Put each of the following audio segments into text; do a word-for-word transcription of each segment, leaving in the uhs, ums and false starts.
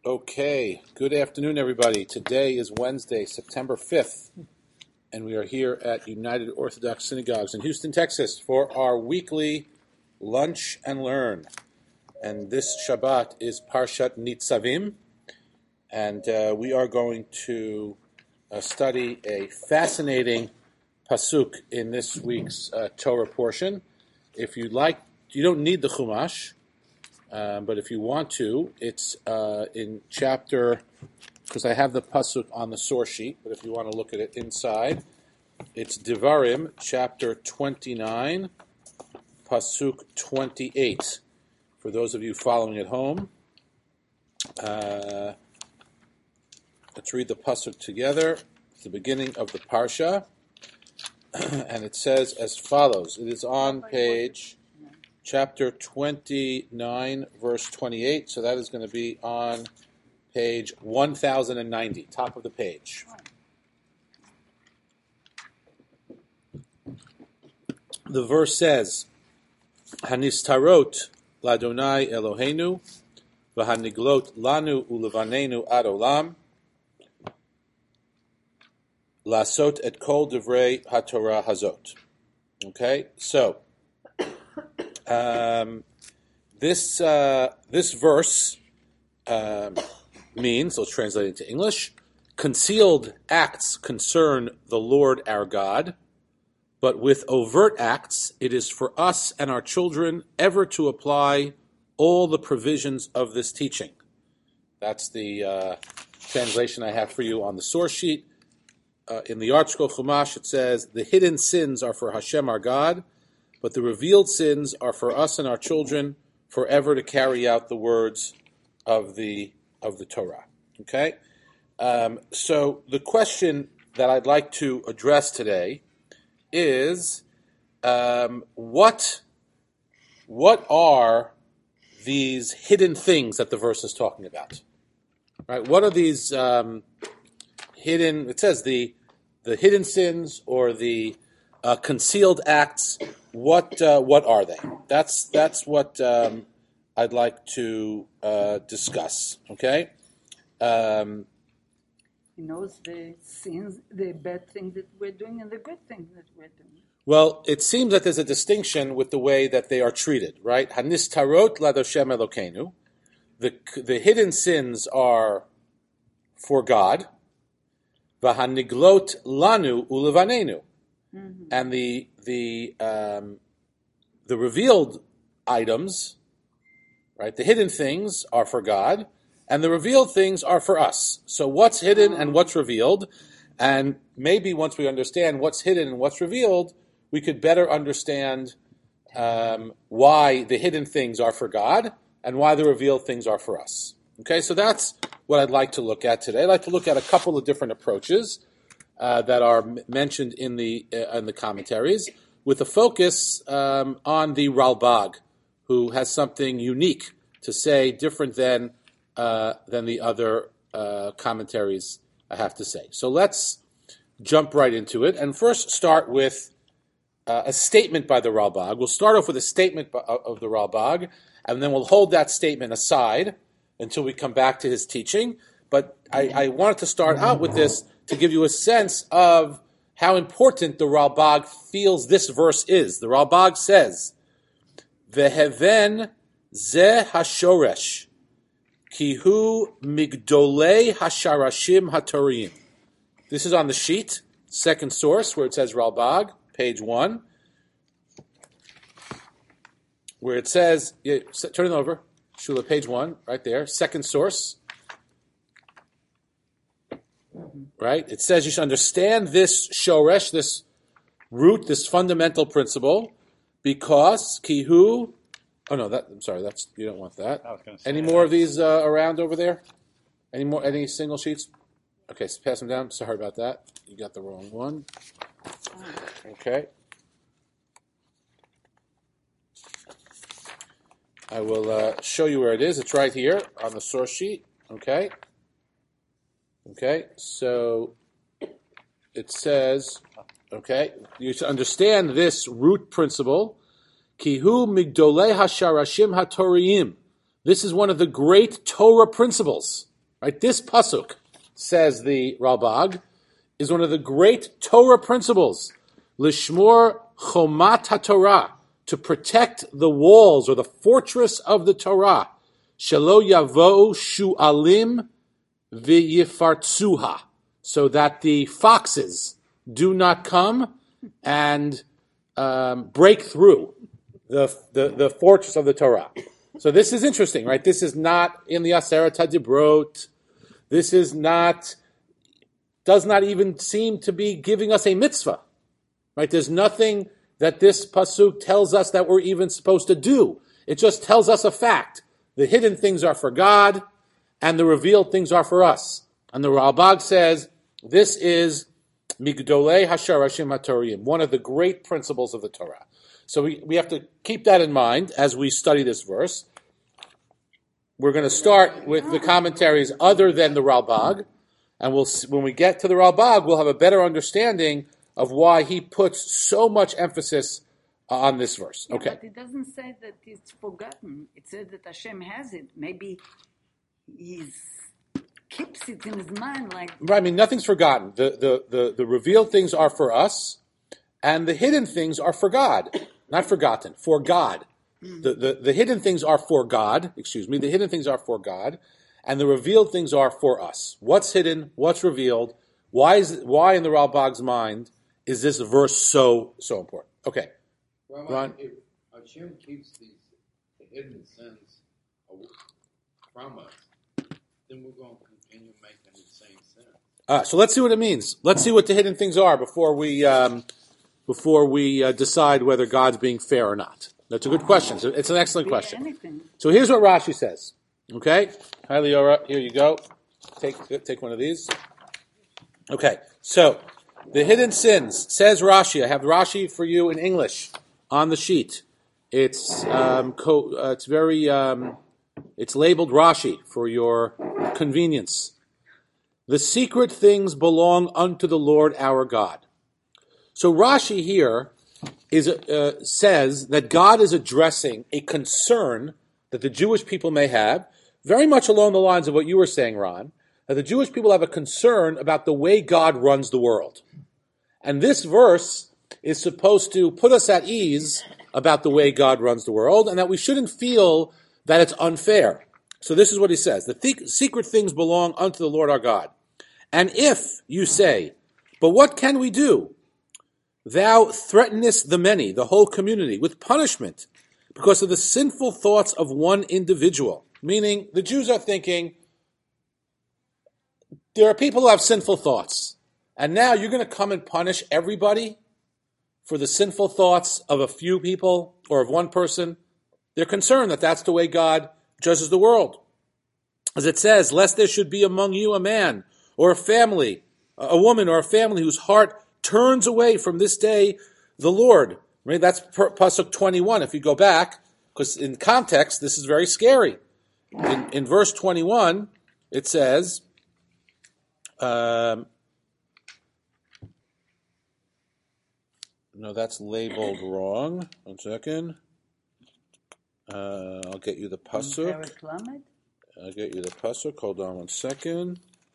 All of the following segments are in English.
Okay, good afternoon, everybody. Today is Wednesday, September fifth, and we are here at United Orthodox Synagogues in Houston, Texas, for our weekly Lunch and Learn. And this Shabbat is Parshat Nitzavim, and uh, we are going to uh, study a fascinating pasuk in this week's uh, Torah portion. If you'd like, you don't need the Chumash. Um, but if you want to, it's uh, in chapter, because I have the pasuk on the source sheet, but if you want to look at it inside, it's Devarim, chapter twenty-nine, pasuk twenty-eight. For those of you following at home, uh, let's read the pasuk together. It's the beginning of the parsha, and it says as follows. It is on page... Chapter twenty-nine, verse twenty-eight, so that is going to be on page one thousand ninety, top of the page. The verse says, Hanistarot ladonai Eloheinu, v'haniglot lanu ulevanenu ad olam, lasot et kol divrei haTorah hazot. Okay, so... Um, this uh, this verse um, means, let's translate it into English, concealed acts concern the Lord our God, but with overt acts it is for us and our children ever to apply all the provisions of this teaching. That's the uh, translation I have for you on the source sheet. Uh, in the ArtScroll Chumash it says, the hidden sins are for Hashem our God, but the revealed sins are for us and our children forever to carry out the words of the of the Torah. Okay? Um, so the question that I'd like to address today is um, what, what are these hidden things that the verse is talking about? Right? What are these um, hidden, it says the the hidden sins or the uh, concealed acts. What uh, what are they? That's that's what um, I'd like to uh, discuss. Okay. Um, he knows the sins, the bad things that we're doing, and the good things that we're doing. Well, it seems that there's a distinction with the way that they are treated, right? Hanistarot ladoshem Elokeinu. The the hidden sins are for God. V'haniglot lanu ulevanenu. Mm-hmm. And the the um, the revealed items, right? The hidden things are for God, and the revealed things are for us. So what's hidden and what's revealed? And maybe once we understand what's hidden and what's revealed, we could better understand um, why the hidden things are for God and why the revealed things are for us. Okay, so that's what I'd like to look at today. I'd like to look at a couple of different approaches Uh, that are m- mentioned in the uh, in the commentaries, with a focus um, on the Ralbag, who has something unique to say, different than uh, than the other uh, commentaries, I have to say. So let's jump right into it, and first start with uh, a statement by the Ralbag. We'll start off with a statement of the Ralbag, and then we'll hold that statement aside until we come back to his teaching. But I, I wanted to start out with this to give you a sense of how important the Ralbag feels this verse is. The Ralbag says, Veheven ze hashoresh, kihu migdolei hasharashim hatorim. This is on the sheet, second source, where it says Ralbag, page one, where it says, yeah, turn it over, Shula, page one, right there, second source. Right? It says you should understand this shoresh, this root, this fundamental principle, because kihu. Oh no, that I'm sorry. That's you don't want that. I was gonna say any that. more of these uh, around over there? Any more? Any single sheets? Okay, so pass them down. Sorry about that. You got the wrong one. Okay. I will uh, show you where it is. It's right here on the source sheet. Okay. Okay, so it says, okay, you should understand this root principle, Kihu migdolei hasharashim hatoriyim. This is one of the great Torah principles. Right? This pasuk, says the Ralbag, is one of the great Torah principles. Lishmor chomat haTorah, to protect the walls or the fortress of the Torah. Shelo yavo shu'alim v'yifartzuha, so that the foxes do not come and um, break through the, the the fortress of the Torah. So this is interesting, right? This is not in the Aseret HaDibrot. This is not, does not even seem to be giving us a mitzvah, right? There's nothing that this pasuk tells us that we're even supposed to do. It just tells us a fact. The hidden things are for God, and the revealed things are for us. And the Ralbag says, this is Migdolei Hasharashim HaTorahim, one of the great principles of the Torah. So we, we have to keep that in mind as we study this verse. We're going to start with the commentaries other than the Ralbag, and we'll when we get to the Ralbag, we'll have a better understanding of why he puts so much emphasis on this verse. Yeah, okay. But it doesn't say that it's forgotten. It says that Hashem has it. Maybe he keeps it in his mind like... Right, I mean, nothing's forgotten. The, the, the, the revealed things are for us, and the hidden things are for God. Not forgotten, for God. The, the, the hidden things are for God, excuse me, the hidden things are for God, and the revealed things are for us. What's hidden? What's revealed? Why is why in the Ralbag's mind is this verse so so important? Okay. Well, Ron? if Hashem keeps these hidden sins from us, then we're going to continue making the same sin. Uh, so let's see what it means. Let's see what the hidden things are before we um, before we uh, decide whether God's being fair or not. That's a good question. So it's an excellent question. Anything. So here's what Rashi says. Okay? Hi, Leora. Here you go. Take take one of these. Okay. So the hidden sins, says Rashi. I have Rashi for you in English on the sheet. It's um, co- uh, it's very um, it's labeled Rashi for your convenience. The secret things belong unto the Lord our God. So Rashi here is uh, says that God is addressing a concern that the Jewish people may have, very much along the lines of what you were saying, Ron, that the Jewish people have a concern about the way God runs the world. And this verse is supposed to put us at ease about the way God runs the world, and that we shouldn't feel that it's unfair. So this is what he says. The th- secret things belong unto the Lord our God. And if you say, but what can we do? Thou threatenest the many, the whole community, with punishment because of the sinful thoughts of one individual. Meaning, the Jews are thinking, there are people who have sinful thoughts. And now you're going to come and punish everybody for the sinful thoughts of a few people or of one person. They're concerned that that's the way God judges the world. As it says, lest there should be among you a man or a family, a woman or a family whose heart turns away from this day the Lord. Right? That's Pasuk twenty-one. If you go back, because in context, this is very scary. In, in verse twenty-one, it says, um, no, that's labeled wrong. One second. Uh, I'll get you the Pasuk. I'll get you the Pasuk. Hold on one second.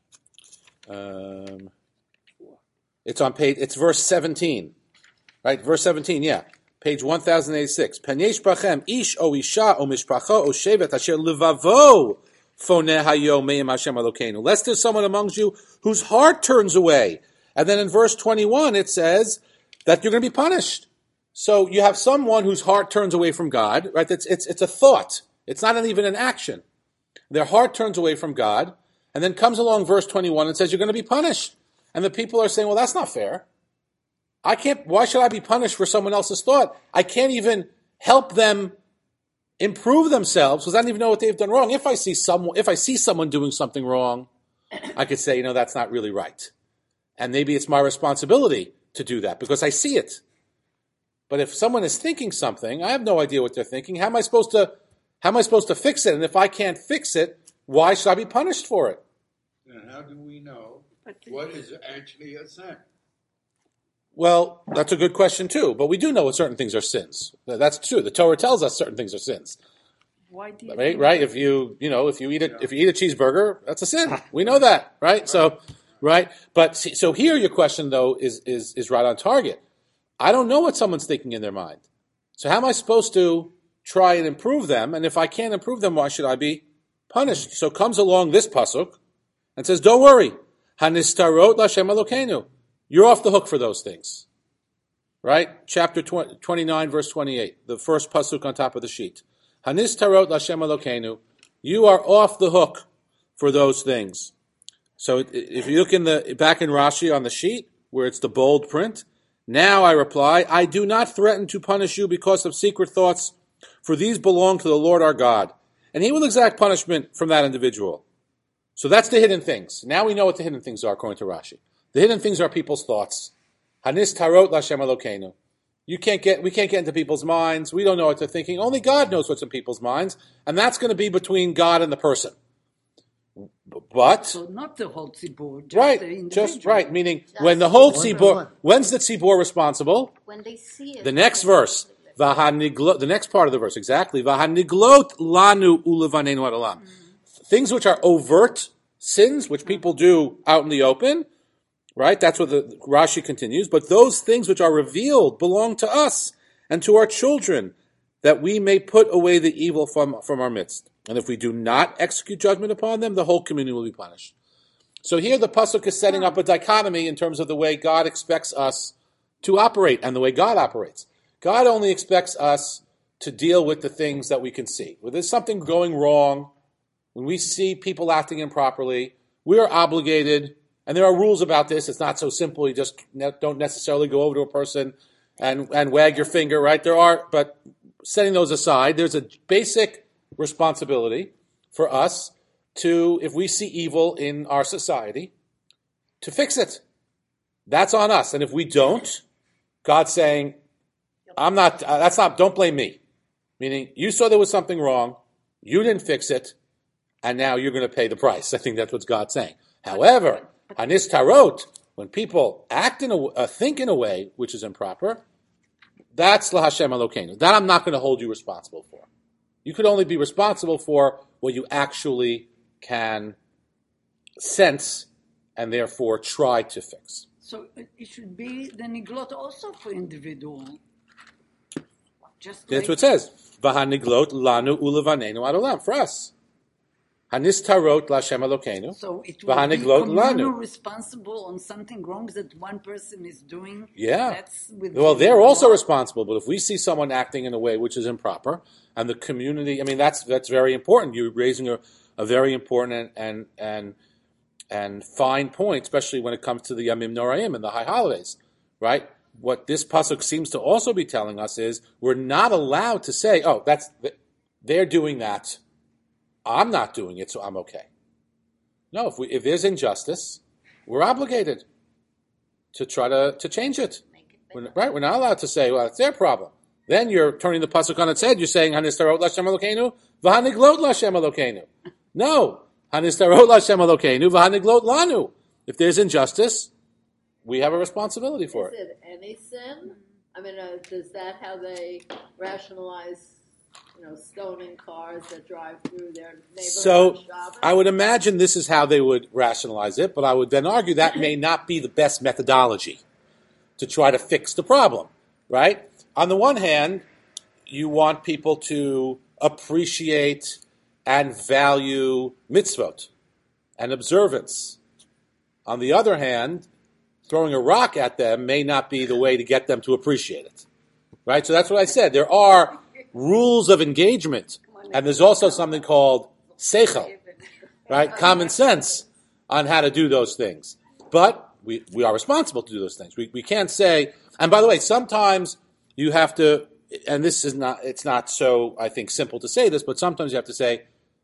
Um, it's on page, it's verse seventeen. Right? Verse seventeen, yeah. Page one thousand eighty-six. Penesh bachem ish o isha o mishpacha o shevet asher levavo foneh hayom me'im Hashem Elokeinu. Lest there's someone amongst you whose heart turns away. And then in verse twenty-one it says that you're going to be punished. So you have someone whose heart turns away from God, right? It's, it's, it's a thought. It's not even an action. Their heart turns away from God, and then comes along verse twenty-one and says you're going to be punished. And the people are saying, well, that's not fair. I can't, why should I be punished for someone else's thought? I can't even help them improve themselves because I don't even know what they've done wrong. If I see someone, if I see someone doing something wrong, I could say, you know, that's not really right. And maybe it's my responsibility to do that because I see it. But if someone is thinking something, I have no idea what they're thinking. How am I supposed to, how am I supposed to fix it? And if I can't fix it, why should I be punished for it? Then how do we know what is actually a sin? Well, that's a good question too. But we do know what certain things are sins. That's true. The Torah tells us certain things are sins. Why do you Right, think right. that? If you, you know, if you eat a, if you eat a cheeseburger, that's a sin. We know that, right? So, right. But see, so here, your question though is is is right on target. I don't know what someone's thinking in their mind. So how am I supposed to try and improve them? And if I can't improve them, why should I be punished? So comes along this pasuk and says, "Don't worry, hanistarot l'Hashem Elokeinu. You're off the hook for those things." Right? Chapter twenty-nine, verse twenty-eight, the first pasuk on top of the sheet. Hanistarot l'Hashem Elokeinu. You are off the hook for those things. So if you look in the back in Rashi on the sheet, where it's the bold print, now I reply, I do not threaten to punish you because of secret thoughts, for these belong to the Lord our God, and he will exact punishment from that individual. So that's the hidden things. Now we know what the hidden things are, according to Rashi. The hidden things are people's thoughts. Hanistarot l'Hashem Elokeinu. You can't get, we can't get into people's minds. We don't know what they're thinking. Only God knows what's in people's minds, and that's going to be between God and the person. But So not the whole tzibur, just right, the individual. just right. Meaning, Just when the whole one tzibur, one. when's the tzibur responsible? When they see it. The next verse, V'haniglot, the next part of the verse, exactly. V'haniglot lanu ulevanenu adalam. Things which are overt sins, which people do out in the open, right? That's what the Rashi continues. But those things which are revealed belong to us and to our children, that we may put away the evil from, from our midst. And if we do not execute judgment upon them, the whole community will be punished. So here the pasuk is setting up a dichotomy in terms of the way God expects us to operate and the way God operates. God only expects us to deal with the things that we can see. When there's something going wrong, when we see people acting improperly, we are obligated, and there are rules about this. It's not so simple. You just don't necessarily go over to a person and, and wag your finger, right? There are, but setting those aside, there's a basic responsibility for us to, if we see evil in our society, to fix it. That's on us. And if we don't, God's saying, I'm not, uh, that's not, don't blame me. Meaning, you saw there was something wrong, you didn't fix it, and now you're going to pay the price. I think that's what God's saying. However, Hanis Tarot, when people act in a, uh, think in a way which is improper, that's LaHashem Elokeinu. That I'm not going to hold you responsible for. You could only be responsible for what you actually can sense and therefore try to fix. So it should be the niglot also for individual. Just That's like, what it says. V'haniglot lanu ulevanenu adolam. For us. Hanis tarot l'Hashem Elokeinu. So it will be V'haniglot communal lanu. responsible on something wrong that one person is doing. Yeah. That's with Well, the they're also law. responsible, but if we see someone acting in a way which is improper, and the community, I mean, that's that's very important. You're raising a, a very important and and and and fine point, especially when it comes to the Yamim Noraim and the high holidays, right? What this pasuk seems to also be telling us is we're not allowed to say, "Oh, that's they're doing that. I'm not doing it, so I'm okay." No, if we if there's injustice, we're obligated to try to to change it. We're, right? We're not allowed to say, "Well, it's their problem." Then you're turning the pasuk on its head. You're saying, "Hanistarot l'Hashem Elokeinu, v'haniglot l'Hashem Elokeinu." No, Hanistarot l'Hashem Elokeinu, v'haniglot lanu. If there's injustice, we have a responsibility for Is it. it any sin? I mean, uh, is that how they rationalize, you know, stoning cars that drive through their neighborhood? So on Shabbos? I would imagine this is how they would rationalize it, but I would then argue that may not be the best methodology to try to fix the problem, right? On the one hand, you want people to appreciate and value mitzvot and observance. On the other hand, throwing a rock at them may not be the way to get them to appreciate it, right? So that's what I said. There are rules of engagement, and there's also something called seichel, right? Common sense on how to do those things. But we, we are responsible to do those things. We we can't say, and by the way, sometimes you have to, and this is not, it's not so, I think, simple to say this, but sometimes you have to say,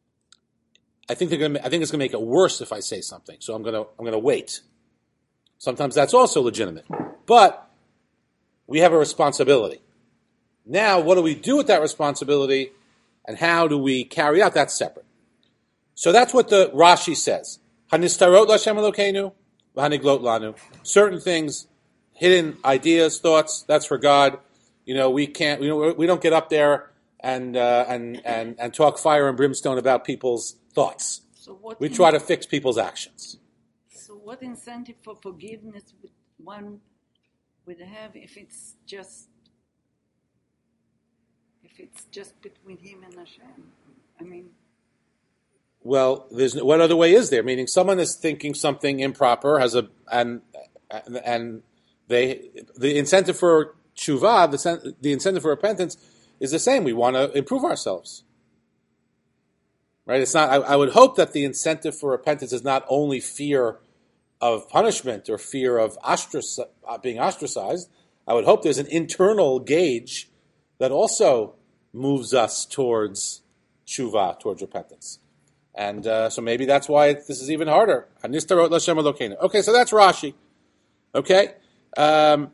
I think they're going to, I think it's going to make it worse if I say something, so I'm going to, I'm going to wait. Sometimes that's also legitimate. But we have a responsibility. Now, what do we do with that responsibility, and how do we carry out? That's separate. So that's what the Rashi says. Hanistarot l'Hashem Elokeinu, v'haniglot lanu. Certain things, hidden ideas, thoughts, that's for God. You know, we can't, we don't, we don't get up there and uh, and and and talk fire and brimstone about people's thoughts. So what We in- try to fix people's actions. So what incentive for forgiveness would one would have if it's just if it's just between him and Hashem? I mean, Well, there's what other way is there? Meaning, someone is thinking something improper, has a and and they the incentive for tshuva, the sen- the incentive for repentance is the same. We want to improve ourselves, right? It's not. I, I would hope that the incentive for repentance is not only fear of punishment or fear of ostrac- uh, being ostracized. I would hope there's an internal gauge that also moves us towards tshuva, towards repentance. And uh, so maybe that's why this is even harder. Hanistarot Lashem Elokeinu. Okay, so that's Rashi. Okay, um,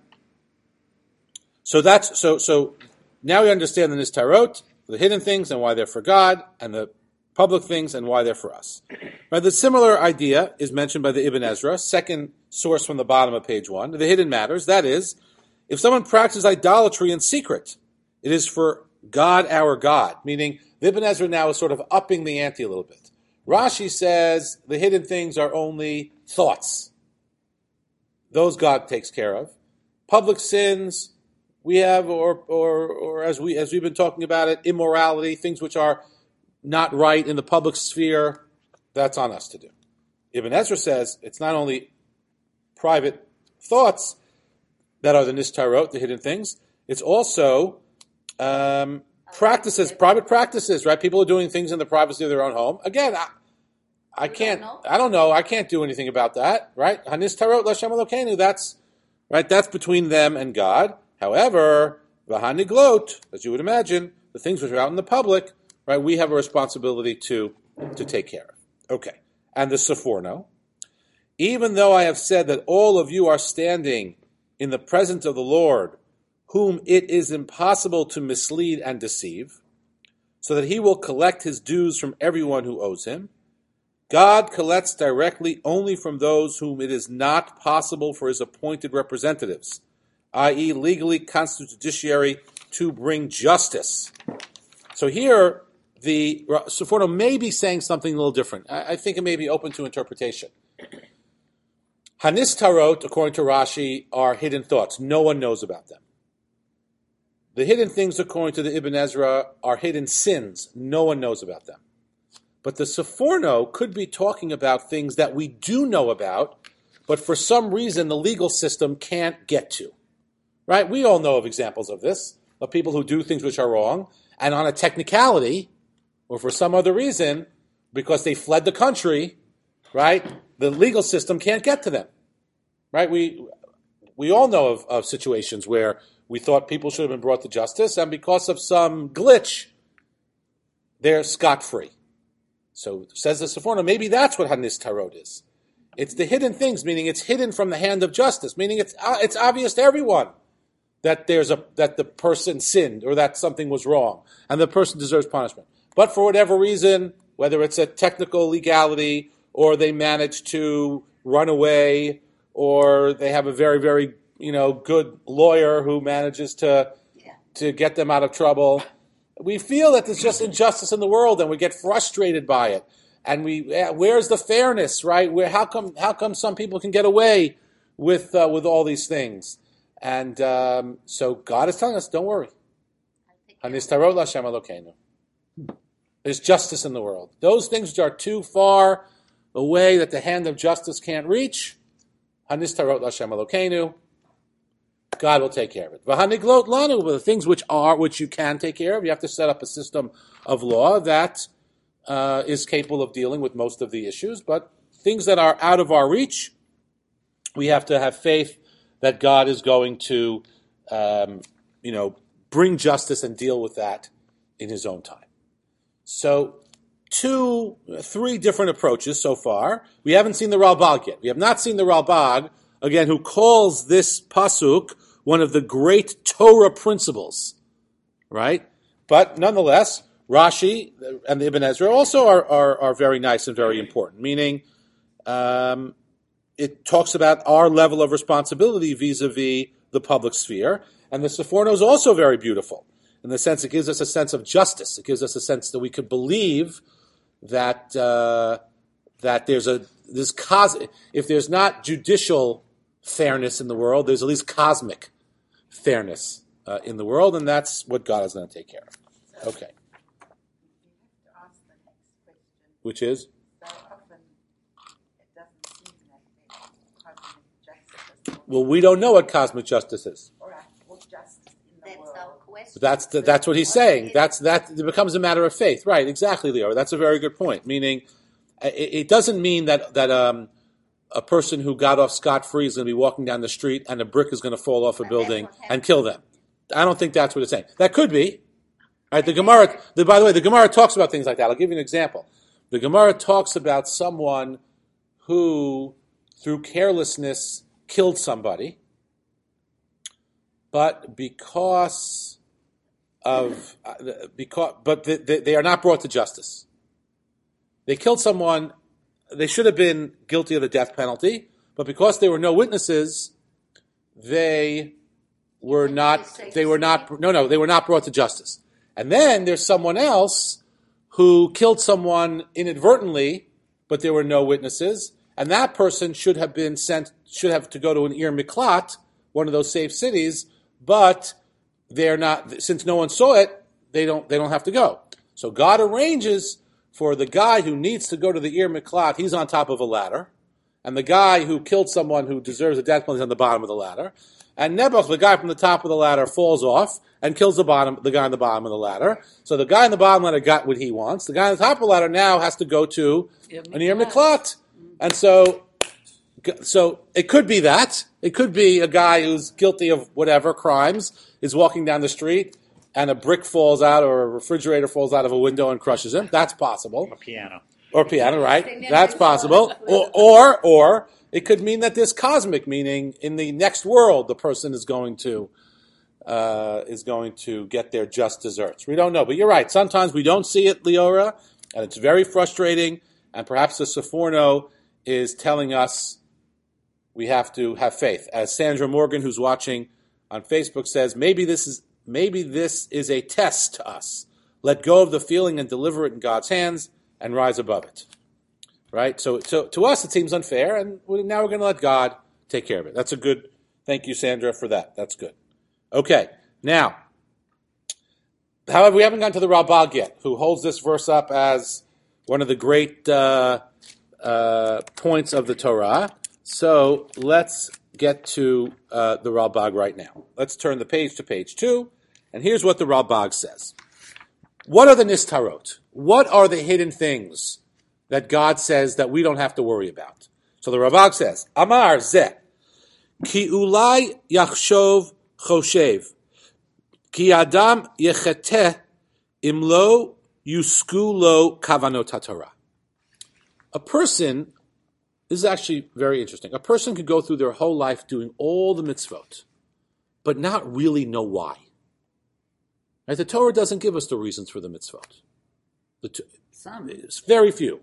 so that's so so. Now we understand the nistarot, the hidden things, and why they're for God, and the public things, and why they're for us. Right, the similar idea is mentioned by the Ibn Ezra, second source from the bottom of page one. The hidden matters. That is, if someone practices idolatry in secret, it is for God, our God. Meaning, the Ibn Ezra now is sort of upping the ante a little bit. Rashi says the hidden things are only thoughts. Those God takes care of. Public sins, we have, or or or as we as we've been talking about it, immorality, things which are not right in the public sphere, that's on us to do. Ibn Ezra says it's not only private thoughts that are the nistarot, the hidden things, it's also um, practices, private practices, right? People are doing things in the privacy of their own home. Again, I, I can't, don't know? I don't know, I can't do anything about that, right? Hanistarot Lashem Elokeinu, that's, right, that's between them and God. However, v'haniglot, as you would imagine, the things which are out in the public, right, we have a responsibility to, to take care of. Okay. And the Seforno, even though I have said that all of you are standing in the presence of the Lord, whom it is impossible to mislead and deceive, so that he will collect his dues from everyone who owes him, God collects directly only from those whom it is not possible for his appointed representatives, that is legally constituted judiciary, to bring justice. So here, the Seforno may be saying something a little different. I, I think it may be open to interpretation. Hanistarot, according to Rashi, are hidden thoughts. No one knows about them. The hidden things, according to the Ibn Ezra, are hidden sins. No one knows about them. But the Seforno could be talking about things that we do know about, but for some reason the legal system can't get to. Right? We all know of examples of this, of people who do things which are wrong, and on a technicality, or for some other reason, because they fled the country, right, the legal system can't get to them. Right? We we all know of, of situations where we thought people should have been brought to justice, and because of some glitch, they're scot-free. So says the Seforno, maybe that's what Hanistarot is. It's the hidden things, meaning it's hidden from the hand of justice, meaning it's uh, it's obvious to everyone that there's a that the person sinned or that something was wrong, and the person deserves punishment. But for whatever reason, whether it's a technical legality, or they manage to run away, or they have a very, very, you know, good lawyer who manages to yeah. to get them out of trouble, we feel that there's just injustice in the world, and we get frustrated by it. And we, yeah, where's the fairness, right? Where how come how come some people can get away with uh, with all these things? And um, so God is telling us, don't worry. Hanistarot Lashem Elokeinu. There's justice in the world. Those things which are too far away that the hand of justice can't reach, Hanistarot Lashem Elokeinu. God will take care of it. V'haniglot lanu, the things which are, which you can take care of, you have to set up a system of law that uh, is capable of dealing with most of the issues. But things that are out of our reach, we have to have faith that God is going to, um, you know, bring justice and deal with that in his own time. So, two, three different approaches so far. We haven't seen the Ralbag yet. We have not seen the Ralbag, again, who calls this pasuk one of the great Torah principles, right? But nonetheless, Rashi and the Ibn Ezra also are, are, are very nice and very important, meaning um, it talks about our level of responsibility vis-a-vis the public sphere, and the Seforno is also very beautiful. in the sense it gives us a sense of justice. It gives us a sense that we could believe that uh, that there's a this cos if there's not judicial fairness in the world, there's at least cosmic fairness uh, in the world, and that's what God is going to take care of. Okay. You have to ask the next question. Which is? So often it doesn't seem that there's cosmic justice. Well, we don't know what cosmic justice is. All right, what justice in the That's world? our question. That's the, that's what he's saying. That's that it becomes a matter of faith, right? Exactly, Leo. That's a very good point. Meaning, it, it doesn't mean that that um, a person who got off scot-free is going to be walking down the street and a brick is going to fall off a But building that's what and kill them. I don't think that's what it's saying. That could be. Right? The Gemara. The, by the way, the Gemara talks about things like that. I'll give you an example. The Gemara talks about someone who, through carelessness, killed somebody, but because of uh, because but they, they, they are not brought to justice. They killed someone. They should have been guilty of the death penalty, but because there were no witnesses, they were think not. it's safe They to were say? not. No, no, they were not brought to justice. And then there's someone else who killed someone inadvertently, but there were no witnesses, and that person should have been sent. Should have to go to an Ir Miklat, one of those safe cities, but they're not. Since no one saw it, they don't. They don't have to go. So God arranges for the guy who needs to go to the Ir Miklat, he's on top of a ladder. And the guy who killed someone who deserves a death penalty is on the bottom of the ladder. And Nebuch, the guy from the top of the ladder, falls off and kills the bottom, the guy on the bottom of the ladder. So the guy on the bottom ladder got what he wants. The guy on the top of the ladder now has to go to an Ir Miklat. And so, so it could be that. It could be a guy who's guilty of whatever crimes is walking down the street and a brick falls out or a refrigerator falls out of a window and crushes him. That's possible. A piano. Or piano, right? That's possible. Or, or, or it could mean that there's cosmic, meaning in the next world the person is going to uh, is going to get their just desserts. We don't know, but you're right. Sometimes we don't see it, Leora, and it's very frustrating. And perhaps the Seforno is telling us we have to have faith. As Sandra Morgan, who's watching on Facebook, says, maybe this is maybe this is a test to us. Let go of the feeling and deliver it in God's hands and rise above it. Right? So, so to us it seems unfair, and now we're going to let God take care of it. That's a good, thank you, Sandra, for that. That's good. Okay, now, however, we haven't gotten to the Ralbag yet, who holds this verse up as one of the great uh, uh, points of the Torah. So let's get to uh, the Ralbag right now. Let's turn the page to page two, and here's what the Ralbag says. What are the nistarot? What are the hidden things that God says that we don't have to worry about? So the Ralbag says, Amar zeh, ki ulai yachshov choshev, ki adam yecheteh imlo yusku lo kavanot haTorah. A person, this is actually very interesting, a person could go through their whole life doing all the mitzvot, but not really know why. Right? The Torah doesn't give us the reasons for the mitzvot. The t- Some. It's very few.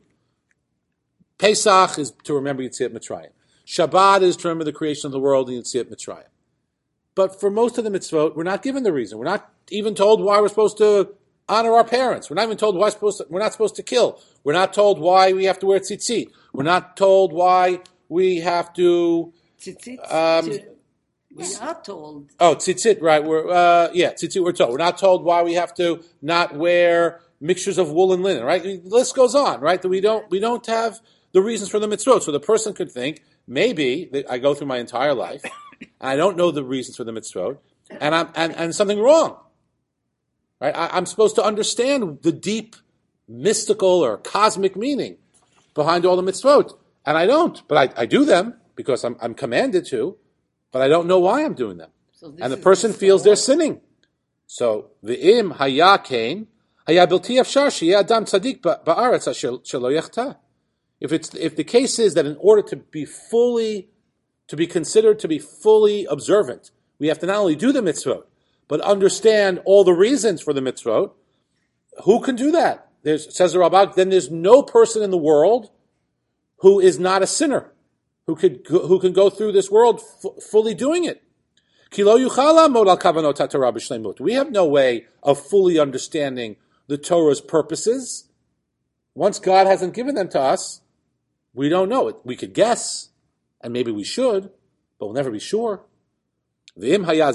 Pesach is to remember Yetziat Mitzrayim. Shabbat is to remember the creation of the world and Yetziat Mitzrayim. But for most of the mitzvot, we're not given the reason. We're not even told why we're supposed to honor our parents. We're not even told why we're, supposed to, we're not supposed to kill. We're not told why we have to wear tzitzit. We're not told why we have to... Tzitzit, Um, to- we are told. Oh, tzitzit, right. We're uh, yeah, tzitzit. We're told. We're not told why we have to not wear mixtures of wool and linen. Right. The list goes on. Right. That we don't we don't have the reasons for the mitzvot. So the person could think maybe that I go through my entire life and I don't know the reasons for the mitzvot, and I'm and, and something wrong. Right. I, I'm supposed to understand the deep mystical or cosmic meaning behind all the mitzvot, and I don't. But I, I do them because I'm I'm commanded to. But I don't know why I'm doing them. So this And the is person the feels they're story. sinning. So, the im haya kain, haya bilti afshar sheyeh adam tzadik ba'aretz shelo yachta. If it's if the case is that in order to be fully, to be considered to be fully observant, we have to not only do the mitzvot, but understand all the reasons for the mitzvot, who can do that? There's, says the Ralbag, then there's no person in the world who is not a sinner. Who could who can go through this world f- fully doing it? Ki lo yuchal la'amod al kavanot haTorah b'shleimut. We have no way of fully understanding the Torah's purposes. Once God hasn't given them to us, we don't know it. We could guess, and maybe we should, but we'll never be sure. And then,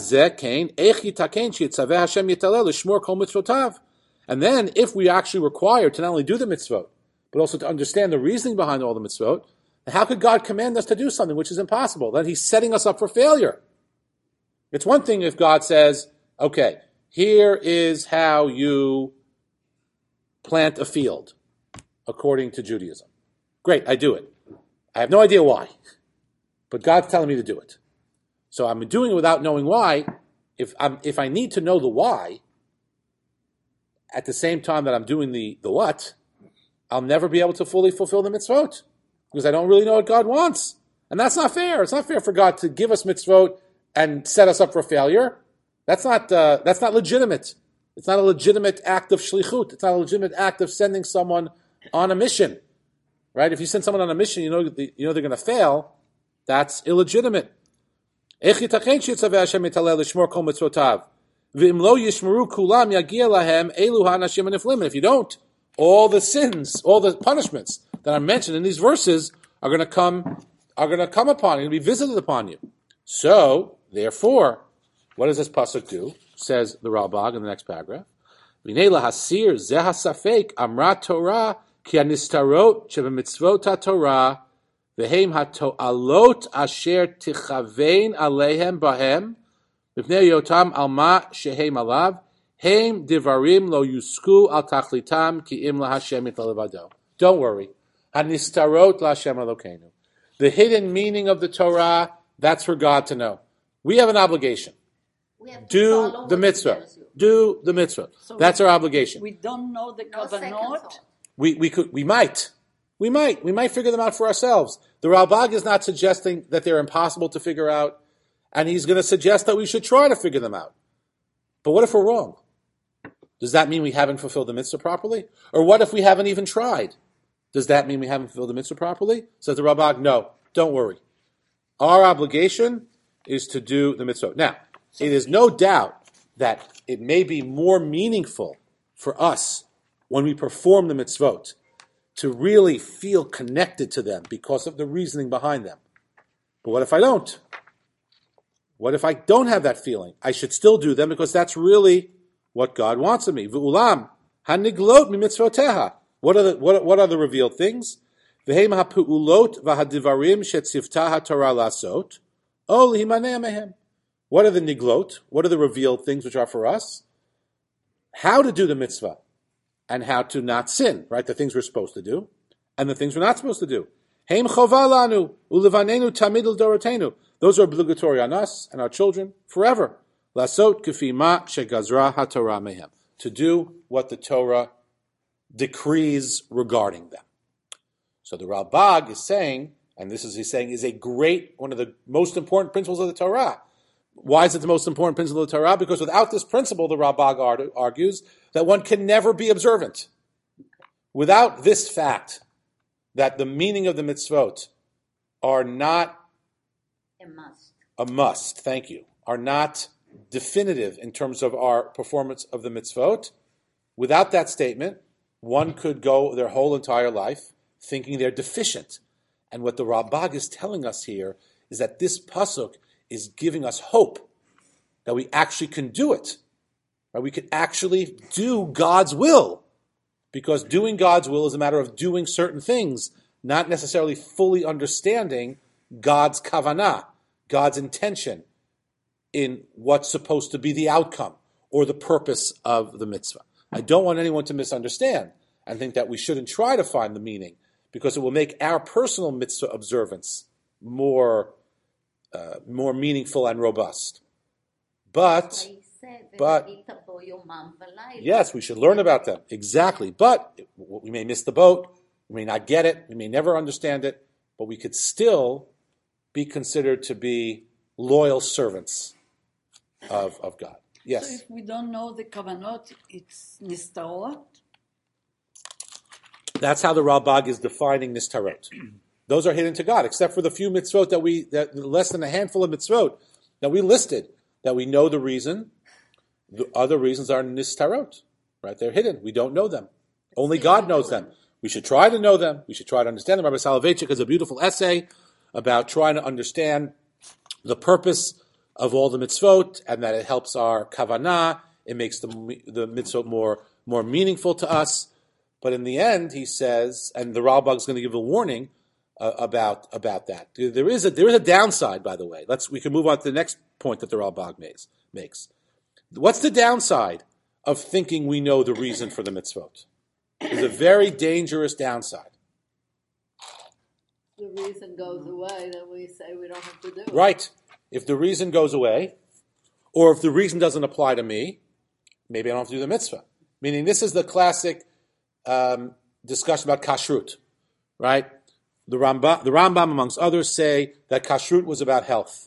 if we actually require to not only do the mitzvot, but also to understand the reasoning behind all the mitzvot, how could God command us to do something which is impossible? Then He's setting us up for failure. It's one thing if God says, okay, here is how you plant a field, according to Judaism. Great, I do it. I have no idea why, but God's telling me to do it. So I'm doing it without knowing why. If I'm, if I need to know the why, at the same time that I'm doing the, the what, I'll never be able to fully fulfill the mitzvot, because I don't really know what God wants. And that's not fair. It's not fair for God to give us mitzvot and set us up for failure. That's not, uh, that's not legitimate. It's not a legitimate act of shlichut. It's not a legitimate act of sending someone on a mission. Right? If you send someone on a mission, you know, you know they're going to fail. That's illegitimate. If you don't, all the sins, all the punishments that are mentioned in these verses are going to come, are going to come upon you, going to be visited upon you. So, therefore, what does this pasuk do? Says the Ralbag in the next paragraph. V'nei lahasir zeh hasafek amra Torah ki hanistarot shebemitzvot haTorah v'heim hato'alot asher tichavein aleihem bahem b'pnei yotam alma shehem alav heim divarim lo yusku al tachlitam ki im lahashem italevado. Don't worry. Hanistarot laHashem Elokeinu. The hidden meaning of the Torah, that's for God to know. We have an obligation. We have to Do follow the what mitzvah. He tells you. Do the mitzvah. So That's our obligation. We don't know the No second kavanot. thought. We we could we might. We might. We might figure them out for ourselves. The Ralbag is not suggesting that they're impossible to figure out, and he's going to suggest that we should try to figure them out. But what if we're wrong? Does that mean we haven't fulfilled the mitzvah properly? Or what if we haven't even tried? Does that mean we haven't fulfilled the mitzvah properly? Says the Ralbag, no, don't worry. Our obligation is to do the mitzvah. Now, it is no doubt that it may be more meaningful for us when we perform the mitzvot to really feel connected to them because of the reasoning behind them. But what if I don't? What if I don't have that feeling? I should still do them because that's really what God wants of me. V'ulam haniglot mimitzvoteha. What are the what, what are the revealed things? V'heim ha'pu'ulot v'hadivarim shetzivta ha'torah lasot o lihimaneh mehem. What are the niglot? What are the revealed things which are for us? How to do the mitzvah and how to not sin, right? The things we're supposed to do and the things we're not supposed to do. Heim chova lanu ulevanenu tamid l'dorotenu. Those are obligatory on us and our children forever. Lasot k'fi ma shegazra haTorah mehem. To do what the Torah decrees regarding them. So the Ralbag is saying, and this is he's saying, is a great, one of the most important principles of the Torah. Why is it the most important principle of the Torah? Because without this principle, the Ralbag argues, that one can never be observant. Without this fact, that the meaning of the mitzvot are not A must. a must, thank you, are not definitive in terms of our performance of the mitzvot, without that statement, one could go their whole entire life thinking they're deficient. And what the Ralbag is telling us here is that this pasuk is giving us hope that we actually can do it. Right? We can actually do God's will. Because doing God's will is a matter of doing certain things, not necessarily fully understanding God's kavanah, God's intention in what's supposed to be the outcome or the purpose of the mitzvah. I don't want anyone to misunderstand and think that we shouldn't try to find the meaning, because it will make our personal mitzvah observance more uh, more meaningful and robust. But, but yes, we should learn about them. Exactly. But we may miss the boat. We may not get it. We may never understand it. But we could still be considered to be loyal servants of, of God. Yes? So if we don't know the kavanot, it's nistarot. That's how the Ralbag is defining nistarot. Those are hidden to God, except for the few mitzvot that we, that less than a handful of mitzvot that we listed. that we know the reason. The other reasons are nistarot, right? They're hidden. We don't know them. Only God knows them. We should try to know them. We should try to understand them. Rabbi Soloveitchik has a beautiful essay about trying to understand the purpose of all the mitzvot and that it helps our kavanah. It makes the, the mitzvot more, more meaningful to us. But in the end, he says, and the Ralbag is going to give a warning uh, about about that. There is a there is a downside, by the way. Let's we can move on to the next point that the Ralbag makes. makes. What's the downside of thinking we know the reason for the mitzvot? There's a very dangerous downside. The reason goes away, then we say we don't have to do it. Right. If the reason goes away, or if the reason doesn't apply to me, maybe I don't have to do the mitzvah. Meaning, this is the classic um, discussion about kashrut, right? The Rambam, the Rambam, amongst others, say that kashrut was about health.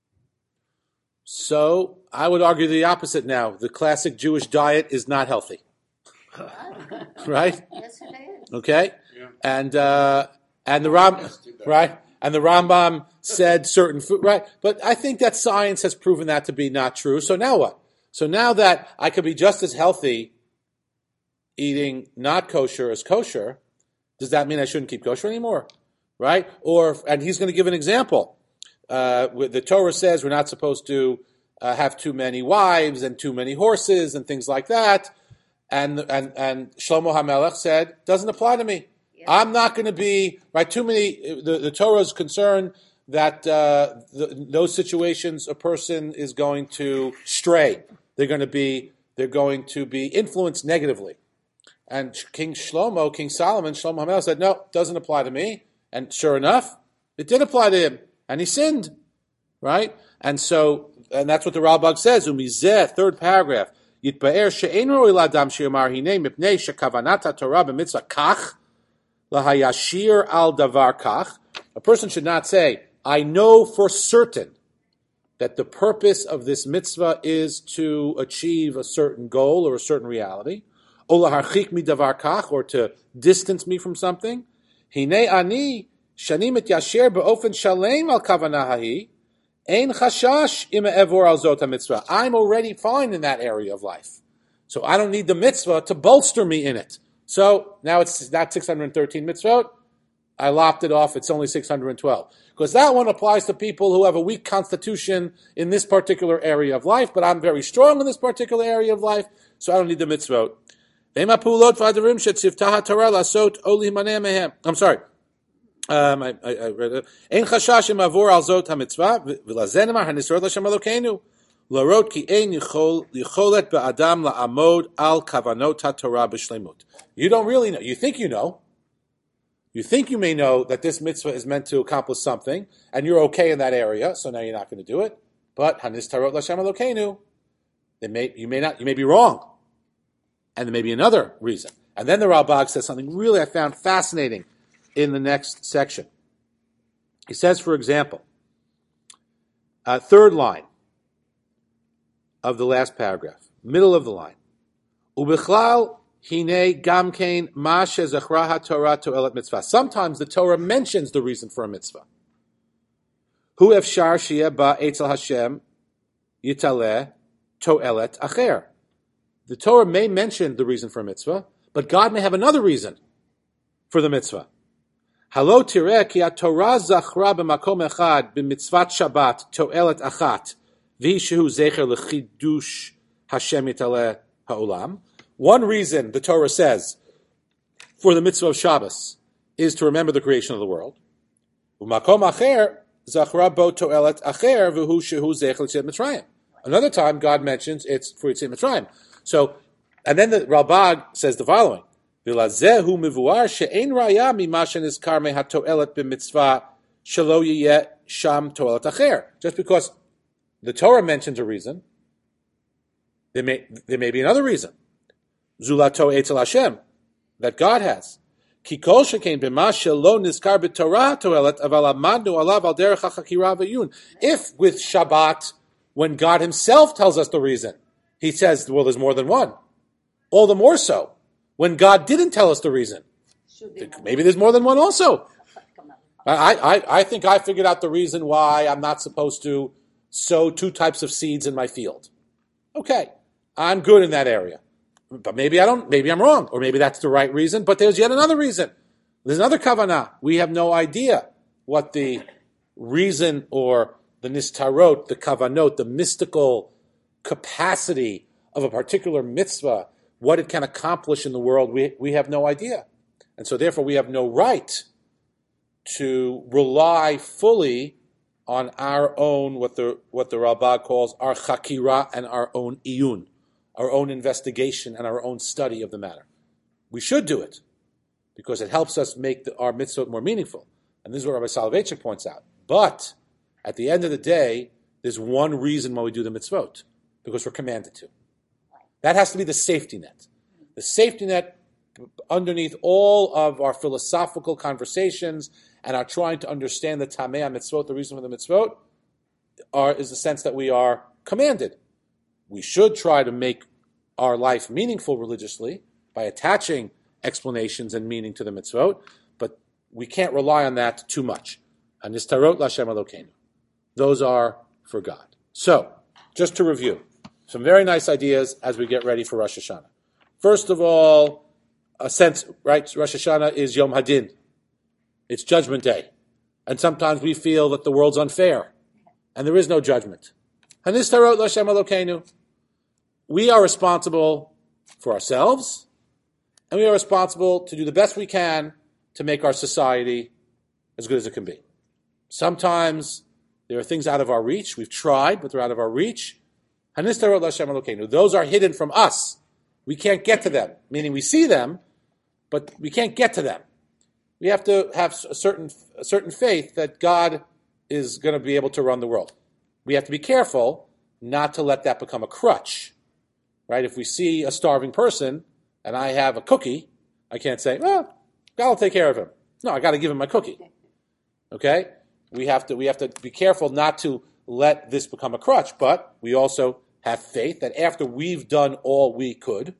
So I would argue the opposite now. The classic Jewish diet is not healthy. Right? Yes, it is. Okay? Yeah. And uh, and the Ram right? And the Rambam said certain food, right? But I think that science has proven that to be not true. So now what? So now that I could be just as healthy eating not kosher as kosher, does that mean I shouldn't keep kosher anymore? Right? Or, and he's going to give an example. Uh, the Torah says we're not supposed to uh, have too many wives and too many horses and things like that. And and and Shlomo HaMelech said, doesn't apply to me. Yeah. I'm not going to be, right, too many, the, the Torah is concerned that uh, the, those situations a person is going to stray. They're going to be, they're going to be influenced negatively. And King Shlomo, King Solomon, Shlomo HaMelech said, no, doesn't apply to me. And sure enough, it did apply to him. And he sinned, right? And so, and that's what the Ralbag says, Umizeh, third paragraph, Yitba'er she'ein roi l'adam she'yomar hinei mipnei she'kavanat haTorah b'mitzvah kach lahayashir al davar kach. A person should not say, I know for certain that the purpose of this mitzvah is to achieve a certain goal or a certain reality, o laharchik mi davar kach, or to distance me from something. Hinei ani shani mityasher be'ofen shalem al kavanah hahi. Ein chashash ima evor al zot mitzvah. I'm already fine in that area of life. So I don't need the mitzvah to bolster me in it. So now it's not six hundred thirteen mitzvot. I lopped it off. It's only six hundred twelve. Because that one applies to people who have a weak constitution in this particular area of life, but I'm very strong in this particular area of life, so I don't need the mitzvot. I'm sorry. Um, I, I, I read it. Ein chashash im avor al zot ha-mitzvah, v'lazenemar hanisrot l'Hashem Elokeinu, l'rot ki ein yicholet ba'adam la'amod al kavanot ha-Torah b'shlemut. You don't really know. You think you know. You think you may know that this mitzvah is meant to accomplish something, and you're okay in that area, so now you're not going to do it. But hanisrot l'Hashem Elokeinu, may you may not. You may be wrong, and there may be another reason. And then the Ralbag says something really I found fascinating in the next section. He says, for example, uh, third line of the last paragraph, middle of the line, Ubichlal hine gamkein ma shezachra haTorah to'elet mitzvah. Sometimes the Torah mentions the reason for a mitzvah. Hu efshar sheyeh ba etzel Hashem yitaleh to'elet acher. The Torah may mention the reason for a mitzvah, but God may have another reason for the mitzvah. Halo tireh ki haTorah zachra b'makom echad b'mitzvat Shabbat to'elet achat v'hi shehu zecher lechidush Hashem yitaleh ha'olam. One reason the Torah says for the mitzvah of Shabbos is to remember the creation of the world. U'makom acher zachra bo to'elet acher v'hu shehu zecher l'yetziat Mitzrayim. Another time God mentions it's for Yetziat Mitzrayim. So, and then the Ralbag says the following. Just because the Torah mentions a reason, there may there may be another reason. Zulato etzel Hashem, that God has. If with Shabbat, when God Himself tells us the reason, He says, well, there's more than one. All the more so when God didn't tell us the reason. Maybe there's more than one also. I, I, I think I figured out the reason why I'm not supposed to sow two types of seeds in my field. Okay, I'm good in that area. But maybe I don't, maybe I'm wrong, or maybe that's the right reason, but there's yet another reason. There's another kavanah. We have no idea what the reason or the nistarot, the kavanot, the mystical capacity of a particular mitzvah, what it can accomplish in the world, we, we have no idea. And so therefore we have no right to rely fully on our own, what the what the Ralbag calls our chakira and our own iyun, our own investigation and our own study of the matter. We should do it because it helps us make the, our mitzvot more meaningful. And this is what Rabbi Soloveitchik points out. But at the end of the day, there's one reason why we do the mitzvot, because we're commanded to. That has to be the safety net. The safety net underneath all of our philosophical conversations and our trying to understand the tamei mitzvot, the reason for the mitzvot, are, is the sense that we are commanded. We should try to make our life meaningful religiously by attaching explanations and meaning to the mitzvot, but we can't rely on that too much. Hanistarot l'Hashem Elokeinu. Those are for God. So, just to review, some very nice ideas as we get ready for Rosh Hashanah. First of all, a sense, right, Rosh Hashanah is Yom Hadin. It's Judgment Day. And sometimes we feel that the world's unfair, and there is no judgment. Hanistarot l'Hashem Elokeinu. We are responsible for ourselves, and we are responsible to do the best we can to make our society as good as it can be. Sometimes there are things out of our reach. We've tried, but they're out of our reach. Hanistarot l'Hashem Elokeinu. Those are hidden from us. We can't get to them, meaning we see them, but we can't get to them. We have to have a certain, a certain faith that God is going to be able to run the world. We have to be careful not to let that become a crutch. Right? If we see a starving person and I have a cookie, I can't say, well, God will take care of him. No, I got to give him my cookie. Okay? We have to we have to be careful not to let this become a crutch, but we also have faith that after we've done all we could,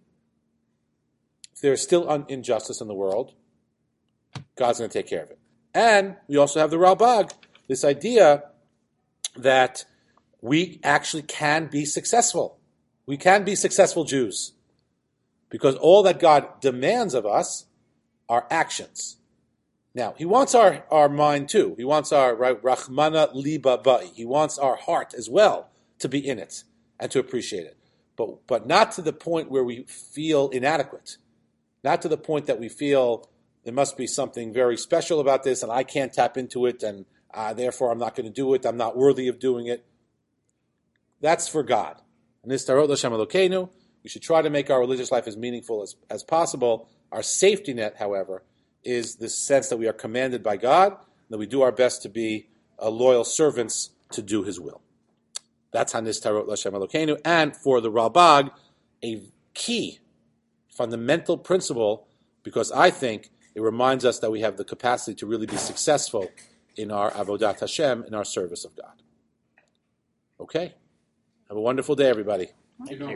if there's still un- injustice in the world, God's going to take care of it. And we also have the Ralbag, this idea that we actually can be successful. We can be successful Jews because all that God demands of us are actions. Now, he wants our, our mind too. He wants our right, Rachmana Liba Ba'i. He wants our heart as well to be in it and to appreciate it. But, but not to the point where we feel inadequate. Not to the point that we feel there must be something very special about this and I can't tap into it and uh, therefore I'm not going to do it. I'm not worthy of doing it. That's for God. And Nistarot l'Hashem Elokeinu. We should try to make our religious life as meaningful as, as possible. Our safety net, however, is this sense that we are commanded by God, that we do our best to be uh, loyal servants to do His will. That's Hanistarot l'Hashem Elokeinu. And for the Ralbag, a key, fundamental principle, because I think it reminds us that we have the capacity to really be successful in our Avodat Hashem, in our service of God. Okay? Have a wonderful day, everybody. You know,